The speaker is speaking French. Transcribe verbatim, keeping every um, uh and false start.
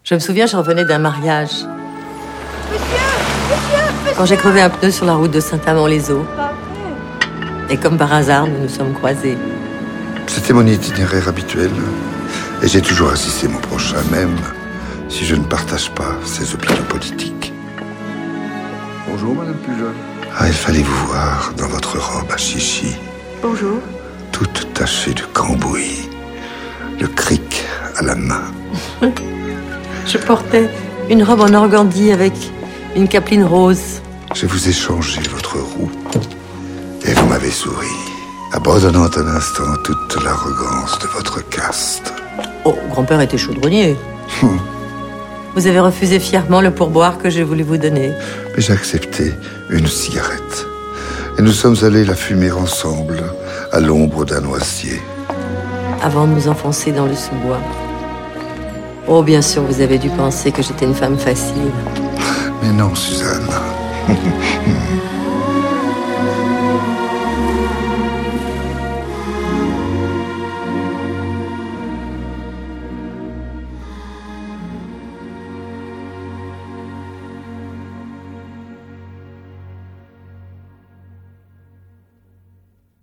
Je me souviens, je revenais d'un mariage. Quand j'ai crevé un pneu sur la route de Saint-Amand-les-Eaux. Et comme par hasard, nous nous sommes croisés. C'était mon itinéraire habituel. Et j'ai toujours assisté mon prochain, même si je ne partage pas ses opinions politiques. Bonjour, Madame Pujol. Ah, il fallait vous voir dans votre robe à chichi. Bonjour. Toute tachée de cambouis. Le cric à la main. Je portais une robe en organdie avec une capeline rose. Je vous ai changé votre roue. Et vous m'avez souri, abandonnant un instant toute l'arrogance de votre caste. Oh, grand-père était chaudronnier. Hum. Vous avez refusé fièrement le pourboire que j'ai voulu vous donner. Mais j'ai accepté une cigarette. Et nous sommes allés la fumer ensemble, à l'ombre d'un noisier. Avant de nous enfoncer dans le sous-bois. Oh, bien sûr, vous avez dû penser que j'étais une femme facile. Mais non, Suzanne.